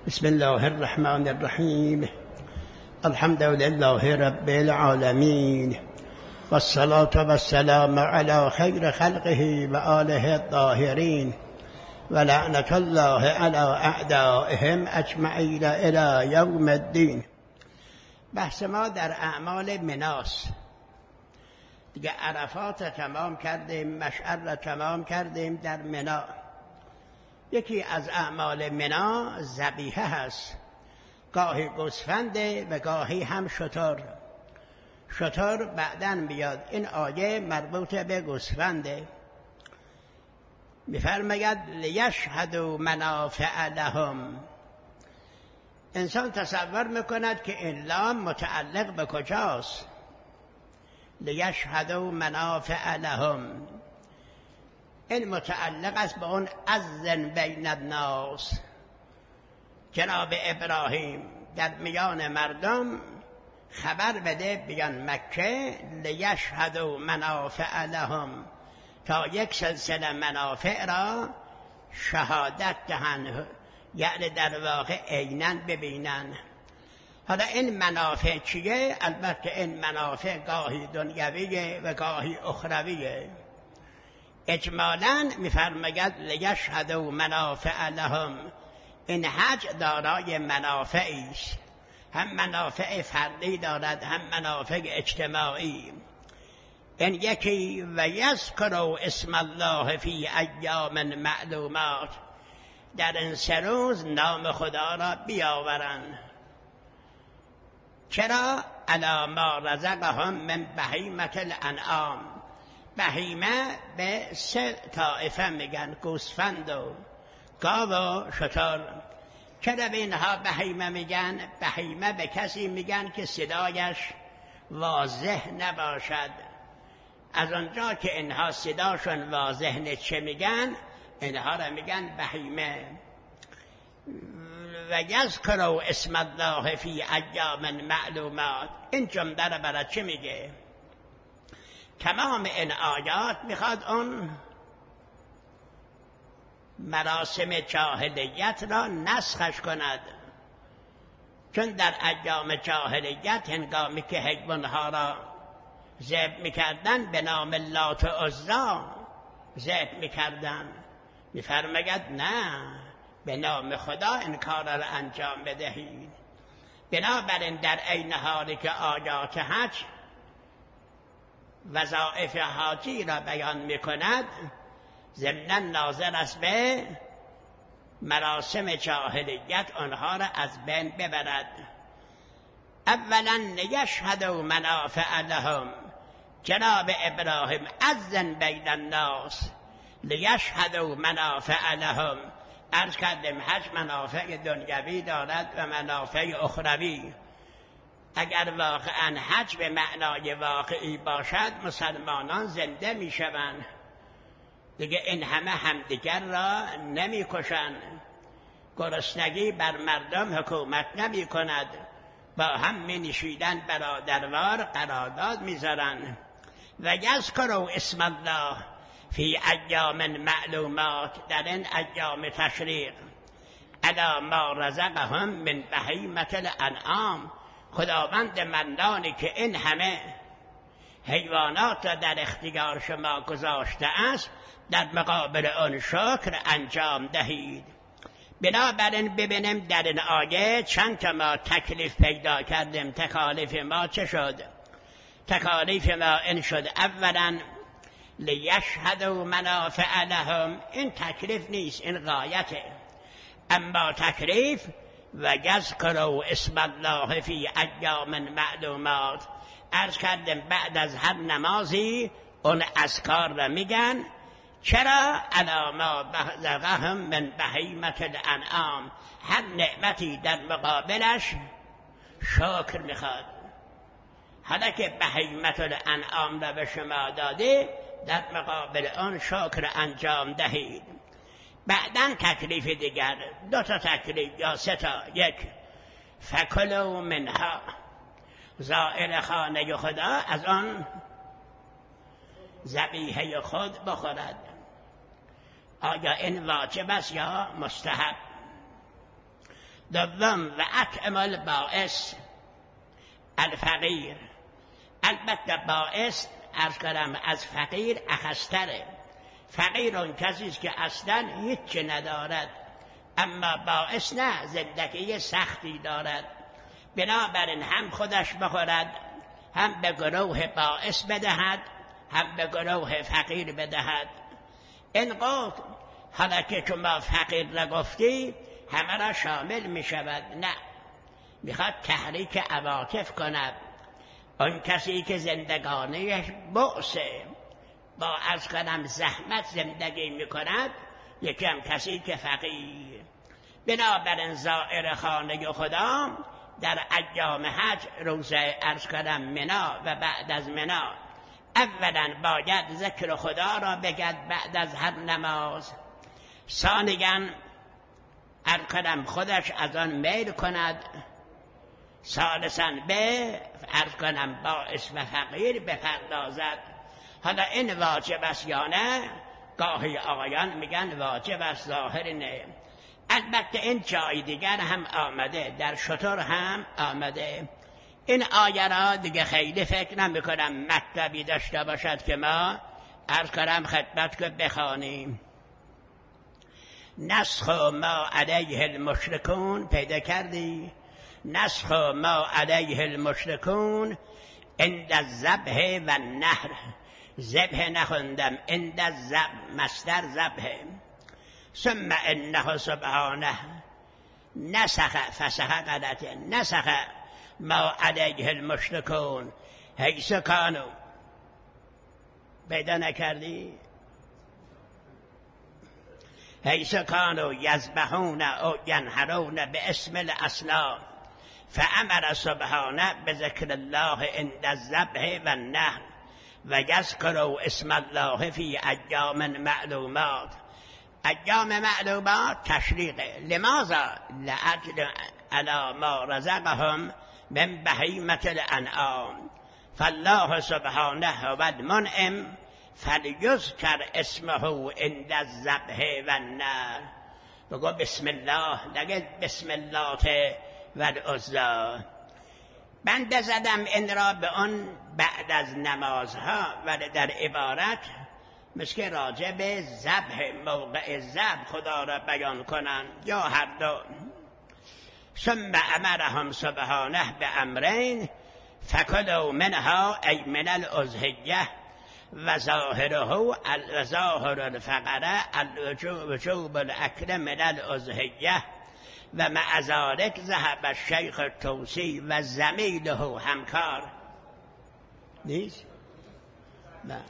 بسم الله الرحمن الرحیم. الحمد لله رب العالمین والصلاة والسلام علی خیر خلقه و آله الطاهرین و لعنت الله علی اعدائهم اجمعین الی یوم الدین. بحث ما در اعمال مناست. دیگه عرفات تمام کردیم، مشعر را تمام کردیم. در منا یکی از اعمال منا ذبیحه هست، گاهی گوسفنده و گاهی هم شتر بعدن بیاد. این آیه مربوط به گوسفنده. می‌فرماید لیشهدوا منافع لهم. انسان تصور میکند که این لام متعلق به کجاست؟ لیشهدوا منافع لهم، این متعلق است به اون اذن بین الناس. جناب ابراهیم در میان مردم خبر بده بیان مکه، لیشهدوا منافع لهم، تا یک سلسله منافع را شهادت دهند، یعنی در واقع عیناً ببینن. حالا این منافع چیه؟ البته این منافع گاهی دنیویه و گاهی اخرویه. اجمالاً می‌فرماید لیشهدوا منافع لهم، این حج دارای منافعی است، هم منافع فردی دارد هم منافع اجتماعی. این یکی و یذکروا اسم الله فی ایام معلومات، در این 3 روز نام خدا را بیاورند. چرا؟ علی ما رزقهم من بهیمة الانعام. بهیمه به 3 طایفه میگن، گوسفند و گاو و شتر. چرا به اینها بهیمه میگن؟ بهیمه به کسی میگن که صدایش واضح نباشد. از آنجا که اینها صداشون واضح نچه میگن، اینها را میگن بهیمه. و یذکروا اسم الله فی ایام معلومات، این جمله را برای چه میگه؟ تمام این آیات میخواد اون مراسم جاهلیت را نسخش کند. چون در ایام جاهلیت هنگامی که حیوانها را ذبح میکردن به نام لات و عزی ذبح میکردن، میفرماید نه، به نام خدا این کار را انجام بدهید. بنابراین در عین حالی که آیات حج وظایف حاجی را بیان میکند، ضمناً ناظر است به مراسم جاهلیت آنها را از بین ببرد. اولا لیشهدوا منافع لهم، جناب ابراهیم اذن بین الناس، لیشهدوا منافع لهم. عرض کردیم حج منافع دنیوی دارد و منافع اخروی. اگر واقعا حج به معنای واقعی باشد، مسلمانان زنده می شوند دیگه، این همه همدیگر را نمی کشند، گرسنگی بر مردم حکومت نمی کند، با هم می نشیدن برادروار قرارداد می زارن. و یذکروا اسم الله فی ایام معلومات، در این ایام تشریق، علی ما رزقهم من بهیمة الانعام، خداوند منانی که این همه حیوانات را در اختیار شما گذاشته است، در مقابل آن شکر انجام دهید. بنابراین ببینیم در این آیه چند تا ما تکلیف پیدا کردیم. تکالیف ما چه شد؟ تکالیف ما این شد: اولا لیشهدوا منافع لهم، این تکلیف نیست، این غایته. اما تکلیف و یذکروا اسم الله فی ایام معلومات، عرض کردیم بعد از هر نمازی اون اذکار را میگن. چرا؟ علی ما رزقهم من بهیمة الانعام، هر نعمتی در مقابلش شکر میخواد. حالا که بهیمة الانعام را به شما داده، در مقابل آن شکر انجام دهید. بعداً تکلیف دیگر، 2 تا تکلیف یا 3 تا. یک، فکلوا منها، زائر خانه خدا از آن ذبیحه خود بخورد. آیا این واجب است یا مستحب؟ دوم و اطعم البائس الفقیر. البته بائس عرض کنم از فقیر اخستره. فقیر اون کسی است که اصلا هیچی ندارد، اما بائس نه، زندگی سختی دارد. بنابراین هم خودش بخورد، هم به گروه بائس بدهد، هم به گروه فقیر بدهد. این قول حالا که شما فقیر را گفتی همه را شامل می شود؟ نه، میخواد تحریک عواطف کند. اون کسی که زندگانیش بؤسه، با از کنم زحمت زندگی می کند، یکی هم کسی که فقیر. بنابراین زائر خانه خدا در ایام حج، روز عرض کنم منا و بعد از منا، اولا باید ذکر خدا را بگد بعد از هر نماز. ثانیاً عرض کنم خودش از آن میل کند. ثالثاً به عرض کنم بائس و فقیر بپردازد. حالا این واجب است یا نه؟ گاهی آقایان میگن واجب است، ظاهر نه. البته این جای دیگر هم آمده، در شتر هم آمده. این آیه را دیگه خیلی فکر نمی کنم مطلبی داشته باشد که ما عرض کنم خدمت که بخوانیم. نسخ ما علیه المشرکون، پیدا کردی؟ نسخ ما علیه المشرکون عند الذبح و النحر. ذبح نخوندم، عند الذبح مصدر ذبح. ثم انه سبحانه نسخ، فسخ غلطه، نسخ ما علیه المشرکون حیث کانوا. پیدا نکردی؟ حیث کانوا یذبحون او ینحرون باسم الاصنام فامر سبحانه بذکر الله عند الذبح و النحر و یذکروا اسم الله فی ایام معلومات. ایام معلومات تشریقه. لماذا؟ لاجل علی ما رزقهم من بهیمة الانعام. فالله سبحانه هو المنعم فلیذکر اسمه عند الذبح و النحر. بگو بسم الله، نگه بسم الله و العزی. بنده زدم این را به آن بعد از نمازها، ولی در عبارت مثل راجع به ذبح، موقع ذبح خدا را بیان کنند، یا هر دو. ثم امرهم سبحانه بامرین فکلوا منها ای من الاضحیه و ظاهر الفقره الوجوب الاکل من الاضحیه و مع ذلک ذهب الشیخ الطوسی و زمیله همکار. نیست؟ نه.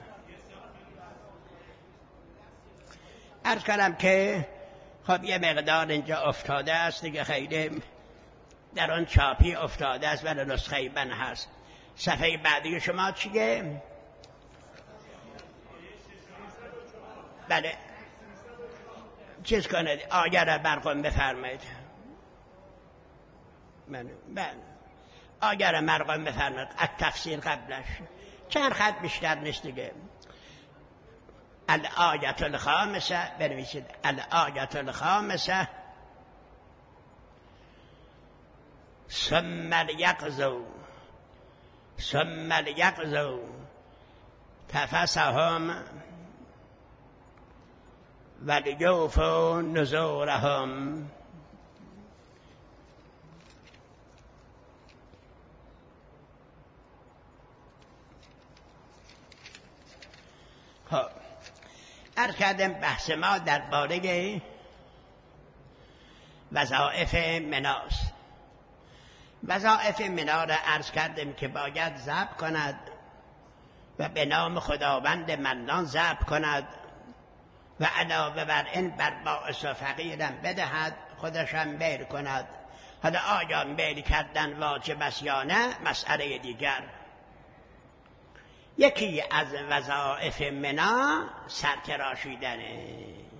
عرض کردم که خب یه مقدار اینجا افتاده است دیگه، خیلی در آن چاپی افتاده است ولی نسخه من هست. صفحه بعدی شما چیه؟ بله چیز کنید، آیه را برقم بفرمایید. بله آیه را مرقم بفرمایید، از تفسیر قبلش چند خط بیشتر نیست دیگه. الآیة الخامسه بنویسید، الآیة الخامسه ثم لیقضوا تفثهم و لیوفوا نذورهم. خب عرض کردم بحث ما درباره وظایف مناست. وظایف منا را عرض کردم که باید ذبح کند و به نام خداوند منان ذبح کند و علاوه بر این بر بائس و فقیرم بدهد، خودشم میل کند. حالا آیا میل کردن واجب است یا نه مسئله دیگر. یکی از وظایف منا سرتراشیدنه.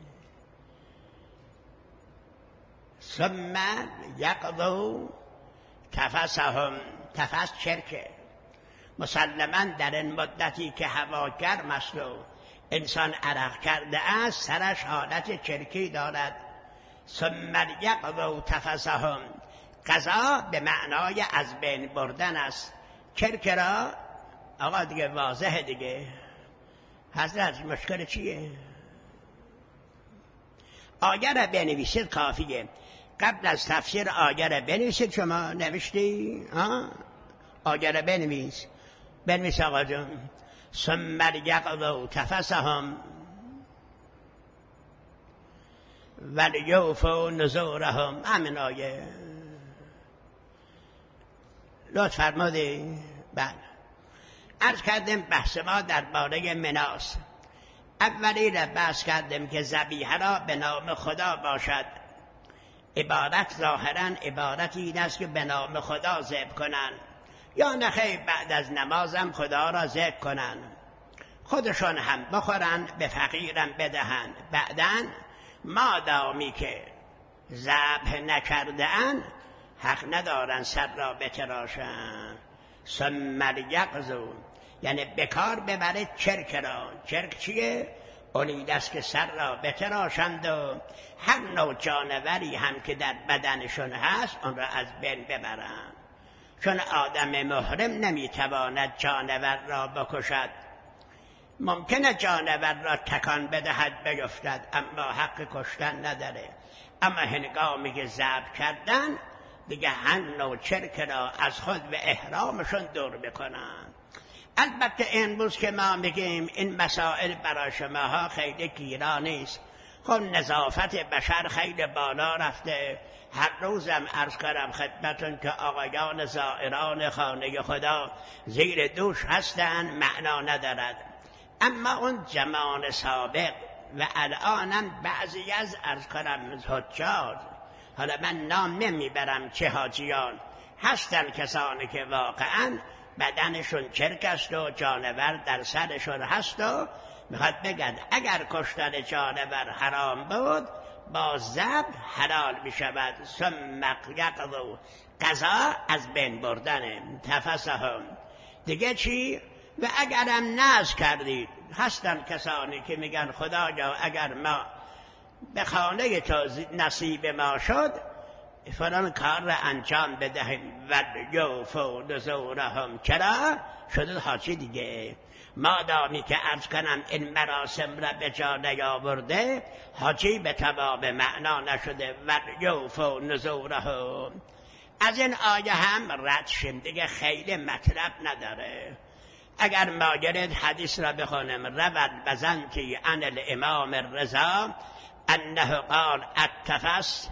ثم یقضوا تفثهم. تفث چرکه. مسلماً در این مدتی که هوا گرم است و انسان عرق کرده است، سرش حالت چرکی دارد. ثم یقضوا تفثهم. قضا به معنای از بین بردن است. کرکرا آقا دیگه واضحه دیگه. حضرت مشکل چیه؟ آیه را بنویسید کافیه. قبل از تفسیر آیه را بنویسید. شما نوشتی؟ آیه را بنویس آقا جون. ثم یقضوا تفثهم ولیوفوا نذورهم. همین آیه لطف فرمودی. بله عرض کردیم بحث ما درباره مناست. اولی را بحث کردیم که ذبیحه را به نام خدا باشد. عبارت ظاهرا عبارتی این است که به نام خدا ذبح کنن، یا نخیر بعد از نمازم خدا را ذکر کنن، خودشون هم بخورن به فقیرم بدهن. بعدن مادامی که ذبح نکرده‌اند حق ندارن سر را بتراشن. ثم یقضوا یعنی بکار ببره چرک را. چرک چیه؟ اونی دست که سر را بتراشند و هر نوع جانوری هم که در بدنشون هست اون را از بین ببرند. چون آدم محرم نمیتواند جانور را بکشد. ممکنه جانور را تکان بدهد بیفتد، اما حق کشتن نداره. اما هنگامی که ذبح کردن دیگه هر نوع چرک را از خود به احرامشون دور بکنن. البته امروز که ما میگیم این مسائل برای شماها خیلی گیرا نیست. خب نظافت بشر خیلی بالا رفته. هر روزم عرض کردم خدمتون که آقایان زائران خانه خدا زیر دوش هستن، معنا ندارد. اما اون زمان سابق و الانم بعضی از عرض کردم حجاج، حالا من نام نمیبرم چه حاجیان هستن، کسانی که واقعا بدنشون چرک است و جانور در سرشون هست و میخواد بگن اگر کشتن جانور حرام بود با ذبح حلال میشود. ثم یقضوا قضا از بین بردن تفثهم. دیگه چی؟ و اگرم نذر کردید، هستن کسانی که میگن خدایا اگر ما به خانه تو نصیب ما شد فلان کار را انجام بدهیم. ولیوفوا نذورهم. چرا؟ شده حاجی دیگه. مادامی که عرض کنم این مراسم را به جا نیاورده حاجی به تمام معنا نشده. ولیوفوا نذورهم. از این آیه هم رد شیم دیگه، خیلی مطلب نداره. اگر ما گرید حدیث را بخونم رود بزنتی عن الامام الرضا انه قال التفث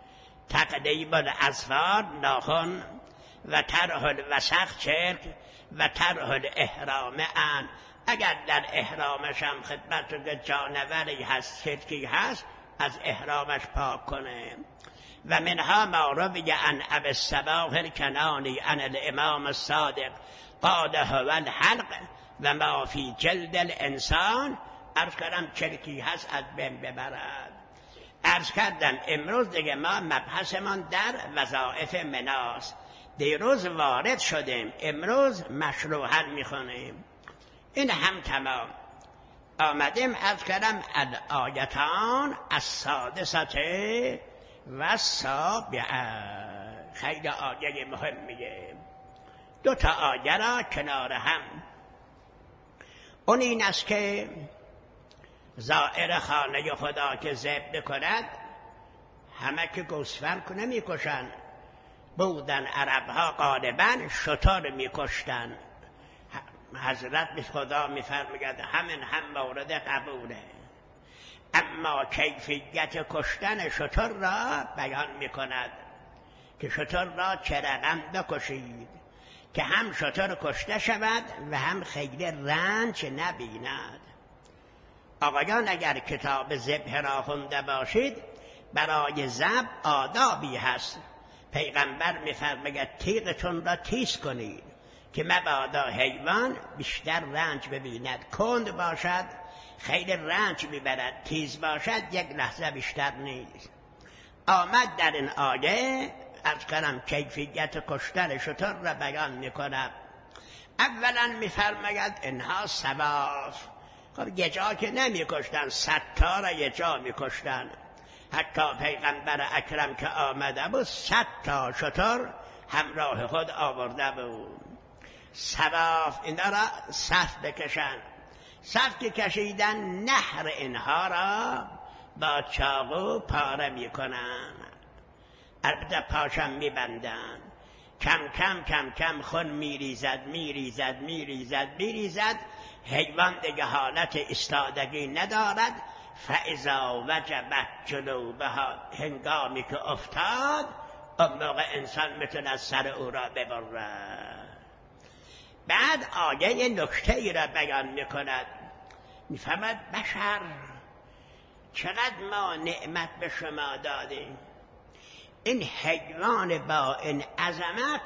تقدیم الاظفار ناخن و طرح الوسخ چرک و طرح الاحرام ان. اگر در احرامش هم خدمت که جانوری هست چرکی هست از احرامش پاک کنه. و منها ما روی عن ابی الصباح الکنانی عن الامام الصادق قال هو الحلق و ما فی جلد الانسان. عرض کردم چرکی هست از بین ببرد. عرض کردم امروز دیگه ما مبحثمان در وظائف مناست. دیروز وارد شدیم، امروز مشروحاً میخونیم. این هم تمام. آمدیم عرض کردم الآیتان السادسه و السابعه. خیلی آیه مهم میگه. دو تا آیه را کنار هم. اون این است که زائر خانه خدا که ذبح بکند همه که گوسفند نمیکشن. بودن عربها غالبا شتر میکشتن. حضرت خدا میفرماید همین هم مورد قبوله. اما کیفیت کشتن شتر را بیان میکند که شتر را چه رقم بکشید که هم شتر کشته شود و هم خیلی رنج نبیند. آقایان اگر کتاب ذبح را خونده باشید برای ذبح آدابی هست. پیغمبر میفرماید تیغتون را تیز کنید که مبادا حیوان بیشتر رنج ببیند. کند باشد خیلی رنج میبرد، تیز باشد یک لحظه بیشتر نیست. آمد در این آیه از کنم کیفیت کشتن شتر را بیان میکنم. اولا میفرماید اینها سواف. خب یه جا که نمی کشتن، 100 تا را یه جا می کشتن. حتی پیغمبر اکرم که آمده بود 100 تا شتر همراه خود آورده بود. سواف اینا را صف بکشن. صف که کشیدن نحر اینها را با چاقو پاره میکنن. البته پاشم میبندن. کم کم کم کم خون میریزد میریزد میریزد میریزد. حیوان دیگه حالت ایستادگی ندارد. فاذا وجبت جنوبها، هنگامی که افتاد اون موقع انسان میتونه سر او را ببرد. بعد آیه نکته ای را بیان میکند، میفهمد بشر چقدر ما نعمت به شما دادیم. این حیوان با این عظمت،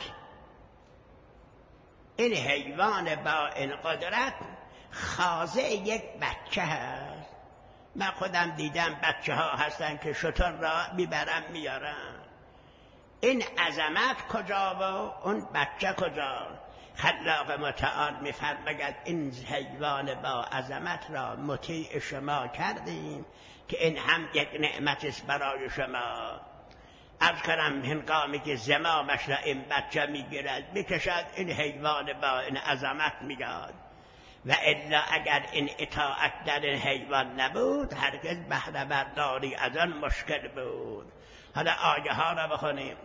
این حیوان با این قدرت خاضع یک بچه هست. من خودم دیدم بچه ها هستن که شتر را میبرن میارن. این عظمت کجا و اون بچه کجا؟ خلاق متعال میفرماید این حیوان با عظمت را مطیع شما کردیم که این هم یک نعمت است برای شما. عرض کنم هنگامی که زمامش را این بچه میگیرد میکشد، این حیوان با این عظمت میاد. و الا اگر این اطاعت در این حیوان نبود هرگز بهره برداری از آن مشکل بود. حالا آیه ها را بخونیم.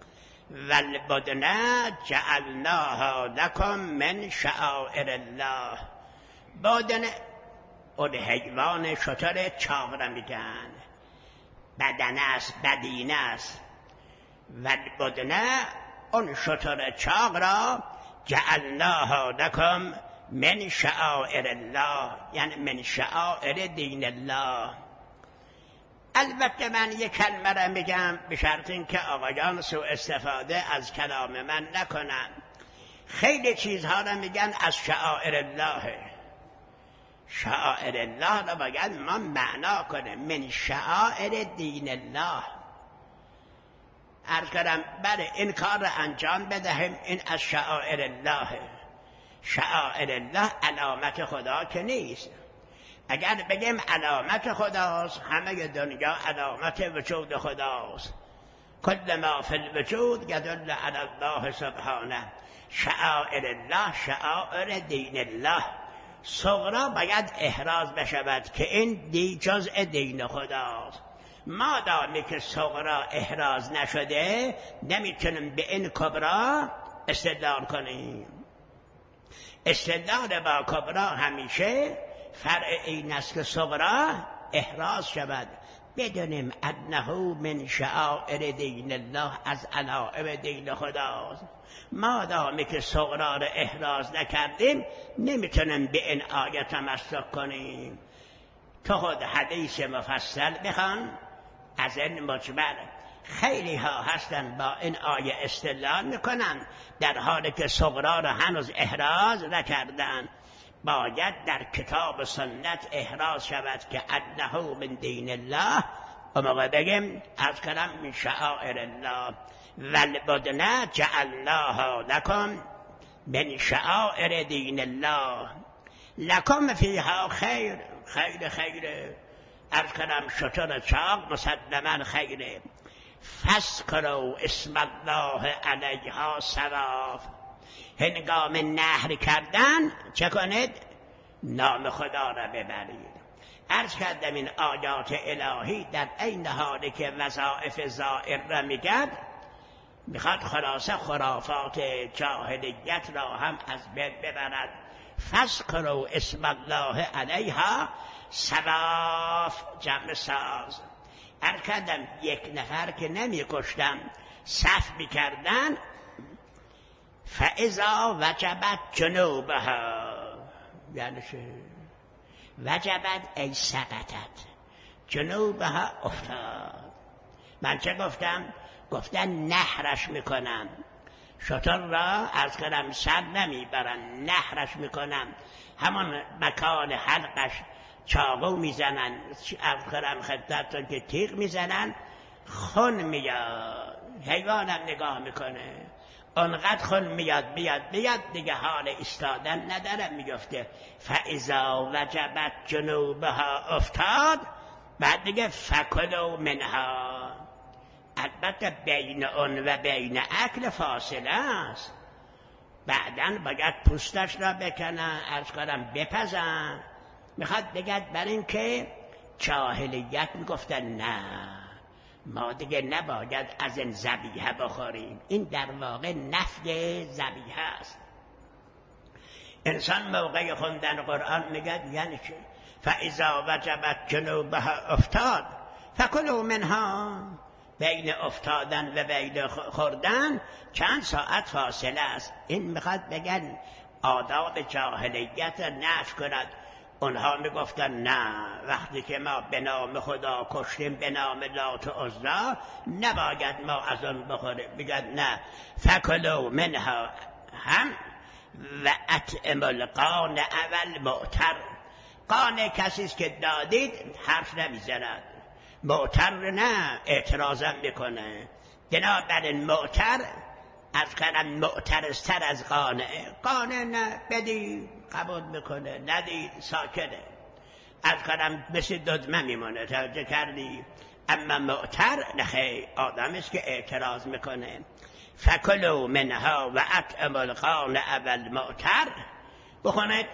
والبدن جعلناها لکم من شعائر الله. بدن اون حیوان شتر چاق را میگن، بدن است، بدینه است. والبدن اون شتر چاق را جعلناها لکم من شعائر الله، یعنی من شعائر دین الله. البته من یک کلمه را میگم به شرط اینکه آقایان سوء استفاده از کلام من نکنن. خیلی چیزها را میگن از شعائر الله. شعائر الله را باید ما معنا کنیم. من شعائر دین الله. عرض کردم بله این کار را انجام بدهیم، این از شعائر الله. شعائر الله علامت خدا که نیست. اگر بگیم علامت خداست، همه دنیا علامت وجود خداست. کل ما فی الوجود یدل علی الله سبحانه. شعائر الله شعائر دین الله. صغرا باید احراز بشود که این جزء دین خداست. مادامی که صغرا احراز نشده نمیتونیم به این کبرا استدلال کنیم. استدلال با کبرا همیشه فرع این است که صغرا احراز شود. بدونیم انه من شعائر دین الله، از علائم دین خداست. مادامی که صغرا را احراز نکردیم نمیتونیم به این آیه تمسک کنیم. تو خود حدیث مفصل بخوان از این مجمل. خیلی ها هستن با این آیه استدلال میکنن در حالی که صغرا را هنوز احراز نکردن. باید در کتاب سنت احراز شود که انه من دین الله، و موقع بگیم از کلام من شعائر الله. والبدن جعلناها لکم من شعائر دین الله لکم فیها خیر. خیر خیره. از کلام شتر چاق مسلما خیره. فاذکروا اسم الله علیها صواف. هنگام نهر کردن چه کنید؟ نام خدا را ببرید. عرض کردم این آیات الهی در این حالی که وظایف زائر را میگد، میخواد خلاصه خرافات جاهلیت را هم از بین ببرد. فاذکروا اسم الله علیها صواف، جمع ساز. عرض کردم یک نفر که نمیکشتم صف میکردن. فاذا وجبت جنوبها، یعنی چه؟ وجبت ای سقطت، جنوبها افتاد. من چه گفتم؟ گفتن نحرش میکنم. شتر را از کنم سر نمیبرن، نحرش میکنم. همون مکان حلقش چاقو میزنن، از کنم خدمتتون که تیغ میزنن، خون میاد. حیوانم نگاه میکنه، اونقدر خون میاد دیگه حال ایستادن نداره. میگفته فاذا وجبت جنوبها افتاد، بعد دیگه فکلوا منها، البته بین اون و بین اکل فاصله است، بعداً باید پوستش را بکنن، عرض کنم بپزن. میخواد بگد بر این که جاهلیت میگفتن نه ما دیگه نباید از این ذبیحه بخوریم. این در واقع نفی ذبیحه است. انسان موقع خوندن قرآن میگه یعنی چه؟ فاذا وجبت جنوبها افتاد فکلوا منها، بین افتادن و بین خوردن چند ساعت فاصله است. این میخواد بگن آداب جاهلیت نفی کند. اونها میگفتن نه وقتی که ما به نام خدا کشتیم به نام لات و عزی نباید ما از اون بخوریم. میگن نه فکلوا منها هم و اطعموا القانع والمعتر. قانع کسی است که دادید حرف نمیزند، معتر نه اعتراضم میکنه. بنابراین معتر از کنم معترضتر از قانع. قانع نه بدی قبول میکنه، ندید ساکنه، از کنم مثل ددمه میمونه. توجه کردی؟ اما معتر نخی آدم است که اعتراض میکنه. فکلوا منها و اطعموا القانع والمعتر. بخونید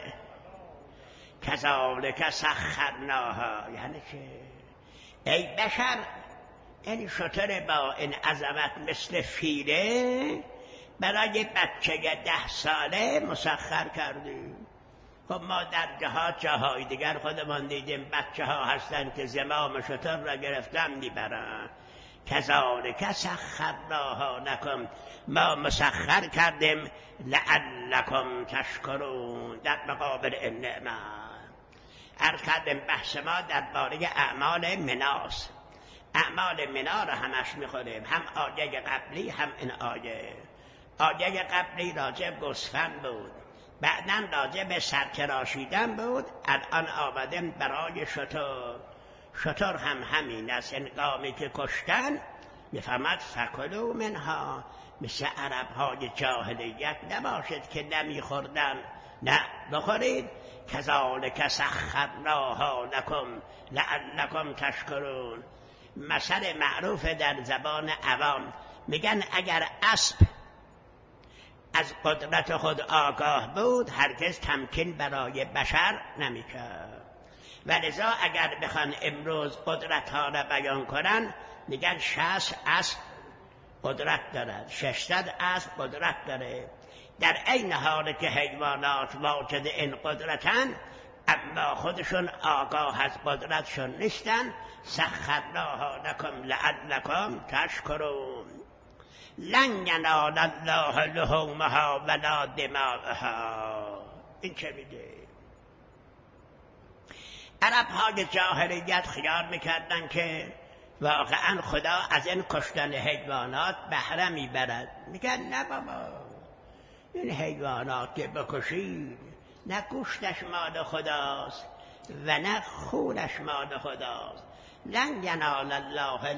کذالک سخرناها، یعنی که ای بشر، این شتر با این عظمت مثل فیله برای بچه 10 ساله مسخر کردیم. خب ما در جاهای دیگر خودمان دیدیم بچه ها هستن که زمام شتر را گرفتن میبرن. کذالک سخرناها لکم، ما مسخر کردیم لعلکم تشکرون، در مقابل این نعمت. عرض کردیم بحث ما درباره اعمال مناست. اعمال منا را همش میخوریم، هم آیه قبلی هم این آیه. آیه قبلی راجع گوسفند بود، بعداً راجع به سرتراشیدن بود، الان آمدیم برای شتر. شتر هم همین است، انقامی که کشتن میفهمد فکلوا منها. مثل عرب‌های جاهلیت نباشد که نمیخوردن، نه بخورید. کذالک سخرناها لکم لعلکم تشکرون. مثل معروف در زبان عوام میگن اگر اسب از قدرت خود آگاه بود هرگز تمکین برای بشر نمیکرد. ولذا اگر بخوان امروز قدرت ها را بیان کنن میگن 60 اسب قدرت دارد، 600 اسب قدرت داره. در این حال که حیوانات واجد این قدرتن اما خودشون آگاه از قدرتشون نیستن. سخرناها لکم لعلکم تشکرون. لن ینال الله لحومها ولا دماءها. این چه میگه؟ عرب‌های جاهلیت خیال میکردن که واقعا خدا از این کشتن حیوانات بهره میبرد. میگن نه بابا، این حیوانات که بکشید نه گوشتش مال خداست و نه خونش مال خداست. لن ینال الله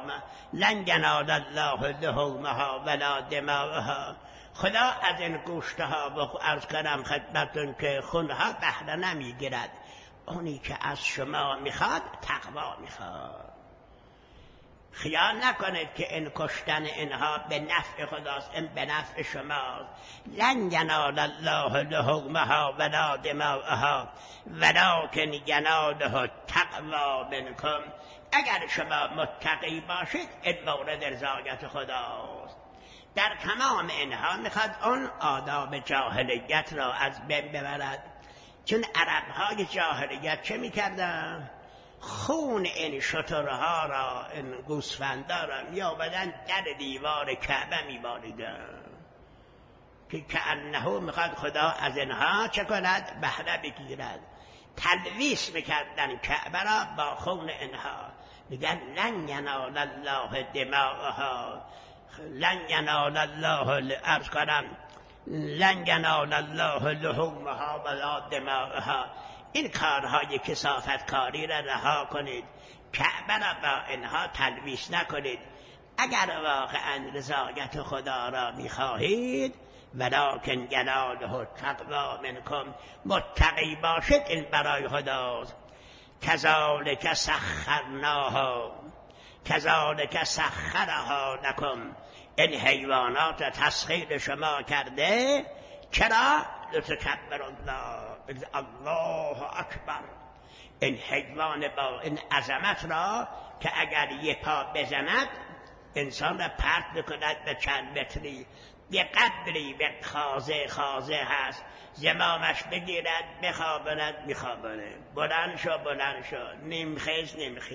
لحومها ولا دماءها. خدا از این گوشتها و عرض کنم خدمتون که خونها بهره نمیگیرد. اونی که از شما میخواد تقوا میخواد. خیال نکنید که این کشتن اینها به نفع خداست، این به نفع شماست. لن ینال الله لحومها ولا دماءها ولکن یناله التقوی منکم. اگر شما متقی باشید این مورد رضایت خداست. در تمام اینها میخواد اون آداب جاهلیت را از بین ببرد. چون عربهای جاهلیت چه میکردن؟ خون این شترها را، این گوسفندا را میآوردن در دیوار کعبه میباریدن که کأنه میخواد خدا از اینها چه کند؟ بهره بگیرد. تلویث میکردن کعبه را با خون اینها. میگن لن ینال الله دماءها، لن ینال الله عرض کنم لن ینال الله لحومها ولا دماءها. این کارهای کثافت کاری را رها کنید، کعبه را با اینها تلویث نکنید. اگر واقعا رضایت خدا را میخواهید ولکن یناله التقوی منکم، متقی باشید، این برای خداست. کذالک سخرناها کذالک سخرها لکم، این حیوانات تسخیر شما کرده. چرا؟ لتکبر الله اکبر، این حیوان با این عظمت را که اگر یه پا بزند انسان را پرت بکند به چند متری، یه قدری به خازه هست، زمامش بگیرد بخواباند میخوابانه، بلند شو نیمخیز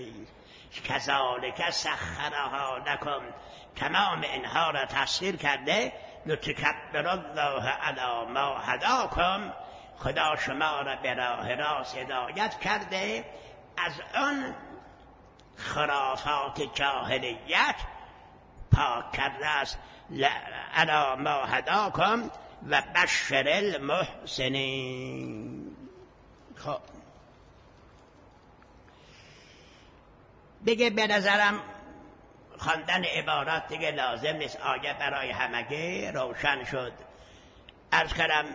کذالک سخرها لکم، تمام اینها را تسخیر کرده. لتکبر الله علی ما هداکم، خدا شما را به راه راست هدایت کرده، از آن خرافات جاهلیت پاک کرده است. علی ما هداکم و بشر المحسنین. خب دیگه به نظرم خواندن عبارات دیگه لازم نیست، آیه برای همگی روشن شد. عرض کردم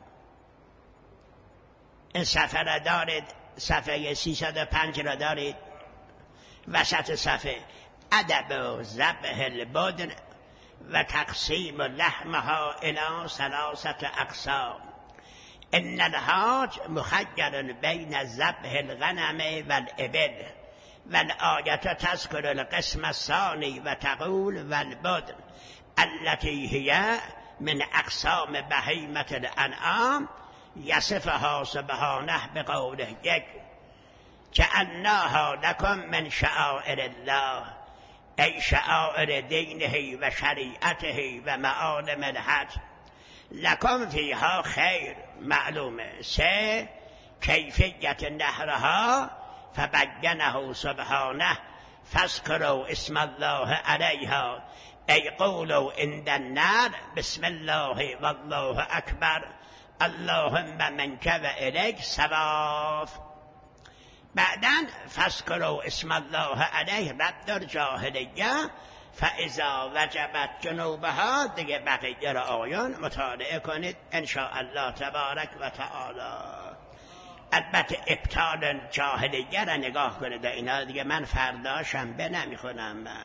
این صفحه را دارید، صفحه 305 را دارید، وسط صفحه ادب ذبح البدن و تقسیم لحمها الی ثلاثه اقسام، ان الحاج مخیر بین ذبح الغنم والابل، والآیة تذکر القسم الثانی و تقول والبدن التي هي من اقسام بهیمة الانعام، یصفها سبحانه بقوله یک جعلناها لکم من شعائر الله، ای شعائر دینه و شریعته و معالم الحج، لکم فیها خیر معلومه. سه کیفیت نهرها فبینه سبحانه فاذکروا اسم الله علیها، ای قولوا عند النار بسم الله والله اکبر اللهم منک و الیک صواف. بعداً فاذکروا اسم الله علیه رد در جاهلیه، فاذا وجبت جنوبها، دیگه بقیه را آیان مطالعه کنید ان شاء الله تبارک و تعالی. البته ابطال جاهلیه را نگاه کنید، اینا دیگه من فردا شنبه نمیخونم.